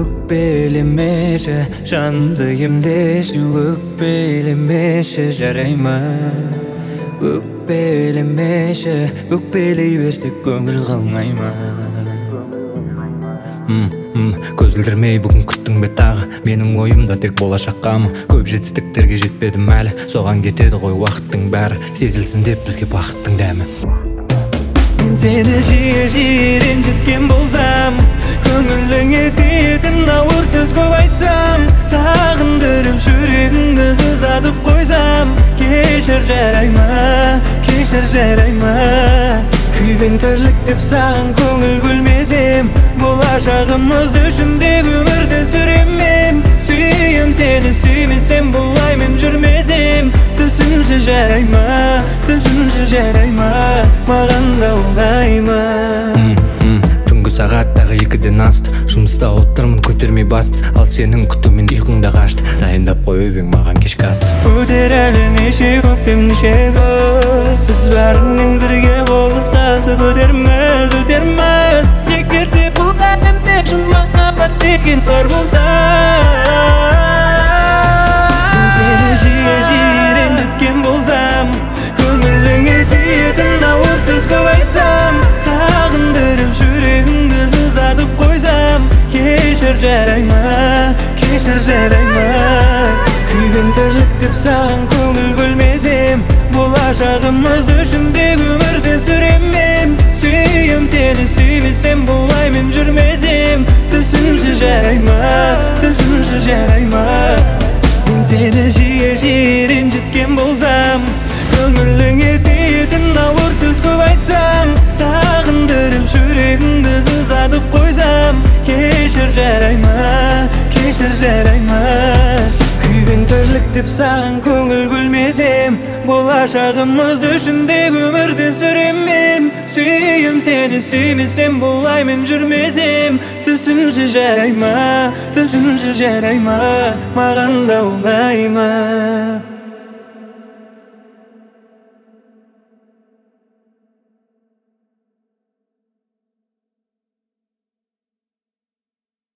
Өкпелемеші, жанымды емдеші, өкпелемеші, жарай ма? Өкпелемеші, өкпелей берсек көңіл қалмай ма? Көзілдірмей бүгін күттің бе тағы? Менің ойымда тек болашаққамы? Көп жетістіктерге жетпедім әлі, соған кетеді ғой уақыттың бәрі. Сезілсін деп бізге бақыттың дәмі. Мен сені жиі ренжіткен болсам, көңіліңе тиетін ауыр сөз көп айтсам, сағындырып жүрегіңді сыздатып қойсам, кешір жарай ма, кешір жарай ма? Күйбең тірлік деп саған көңіл бөлмесем, болашағымыз үшін деп өмірді сүремін. Сүйем сені, сүймесем бұлай мен жүрмесем, түсінші жарай ма, түсінші жарай ма? Маған да оңай ма? Түнгі сағаттағы 2-ден асты, жұмыста отырмын көтермей басты, ал сенің күтумен ұйқыңда қашты. Дайындап қойып ең маған кешкі асты. Өтер әлі неше көктем неше күз, біз бәрінен бірге қол ұстасып өтерміз, өтерміз. Егер де бұл әлемде шын махаббат деген бар болса, мен сені жиі ренжіткен болсам, көңіліңе тиетін ауыр сөз көп айтсам, сағындырып жүрегіңді сыздатып қойсам, кешір жарай ма, кешір жарай ма? Күйбең тірлік деп саған көңіл бөлмесем, болашағымыз үшін деп өмірді сүремін. Сүйем сені, сүймесем бұлай мен жүрмесем, түсінші жарай ма, түсінші жарай ма? Мен сені жиі ренжіткен болсам, көңіліңе тиетін ауыр сөз көп айтсам, сағындырып жүрегіңді сыздатып қойсам, кешір жарай ма, кешір жарай ма? Күйбең тірлік деп саған көңіл бөлмесем, болашағымыз үшін деп өмірді сүремін. Сүйем сені, сүймесем бұлай мен жүрмесем, түсінші жарай ма, түсінші жарай ма? Маған да оңай ма?